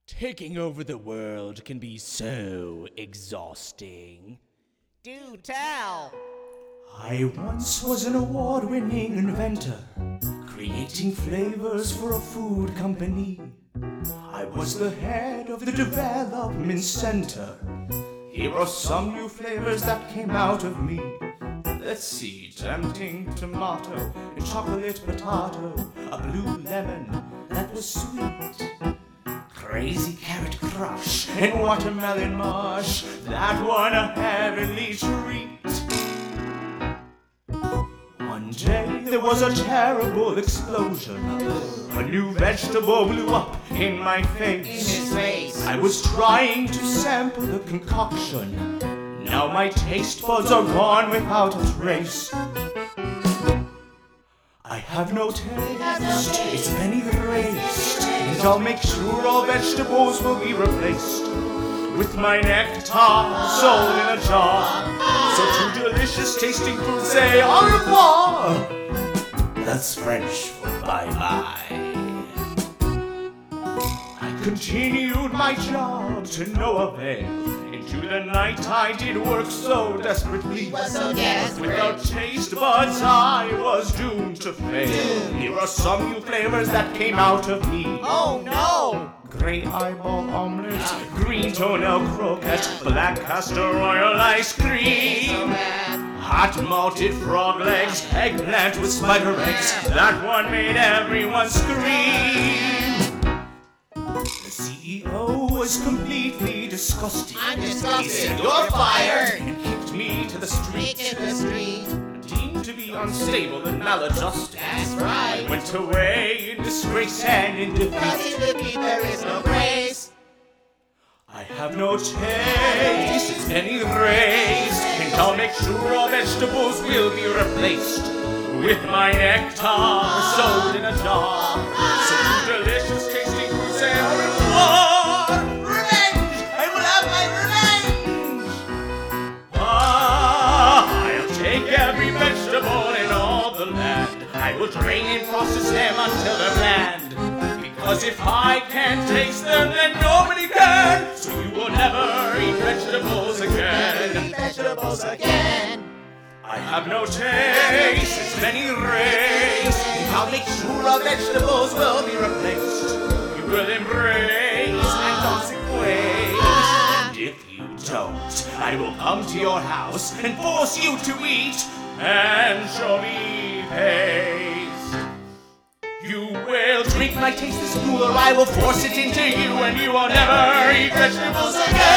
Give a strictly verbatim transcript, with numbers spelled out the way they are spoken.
Taking over the world can be so exhausting. Do tell! I once was an award-winning inventor, creating flavors for a food company. I was the head of the development center. Here are some new flavors that came out of me. Let's see, tempting tomato, a chocolate potato, a blue lemon that was sweet. Crazy carrot crush and watermelon mush, that one a heavenly treat. One day there was a terrible explosion. A new vegetable blew up in my face. In his face. I was trying to sample the concoction. Now my taste buds are gone without a trace. I have no taste, it's been erased, and I'll make sure all vegetables will be replaced with my nectar sold in a jar. So to delicious tasting food say au revoir. That's French for bye-bye. I continued my job to no avail. Into the night I did work so desperately. Was so desperate. Without taste buds I was doomed to fail. Here are some new flavors that came out of me. Oh no! Grey eyeball omelet, green toenail croquette, black castor oil ice cream, hot malted frog legs, eggplant with spider eggs. That one made everyone scream. The C E O was completely disgusted. I'm disgusted. He said, You're fired. and kicked me to the street. Speak in the street. Deemed to be unstable and maladjusted. That's right. I went away in disgrace and in defeat. Cause in defeat there is no grace. I have no taste, it's been erased, and I'll make sure all vegetables will be replaced with my nectar sold in a jar. So two delicious tasting fruits say au revoir. Revenge! I will have my revenge! Ah, I'll take every vegetable in all the land. I will drain and process them until they're bland. Because if I can't taste them, then nobody can. So you will never eat vegetables again. Eat vegetables again. I have no taste, it's been erased. And I'll make sure all vegetables will be replaced. You will embrace my toxic ways. And if you don't, I will come to your house and force you to eat anchovy paste. You will drink my tasteless gruel, or I will force it into you, and you will never eat vegetables again.